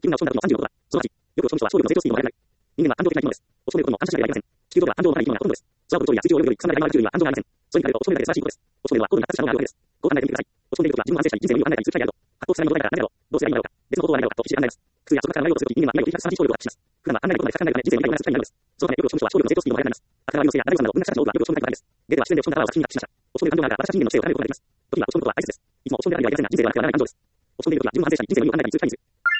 気分が落ち込んだことの36度は、すなわち、よく落ち込む人は勝利の成長スピードが上がらない。人間は感情的な生き物です。落ち込めることも感謝しなければなりません。地球上では感情を持たない生き物がほとんどです。空を飛ぶ鳥や水中を泳ぐより草むらで舞う宇宙には感情がありません。それに比べると落ち込めるだけで素晴らしいことです。落ち込めるは高度に発達した脳があるわけです。こう考えてみてください。落ち込んでいる時は自分を安定したり、人生の意味を考えたりする機会であると。発行しないものだから何だろう。どうすればいいのだろうか。別のことは何だろうかと必死で考えます。苦痛や束縛から逃れようとするとき、人間は未来を切り裂く素晴らしい勝利を発揮します。普段は考えることまで考えるため人生の未来を同じ機会になるのです。そのためよく落ち込む人は勝利の成長スピードが速くなります。赤川良生や長渕さんなど音楽家たちの多くはよく落ち込んでいたからです。ゲーテは自然で落ち込んだ川を作品に発揮しました。落ち込んでいる感情があるから私たち人間の知性を高めることができます。時には落ち込むことは大切です。いつも落ち込んでいる間にはありませんが人生はうまくいかない感情です。落ち込んでいる時は自分を反省したり人生の意味を考えたりする機会にする。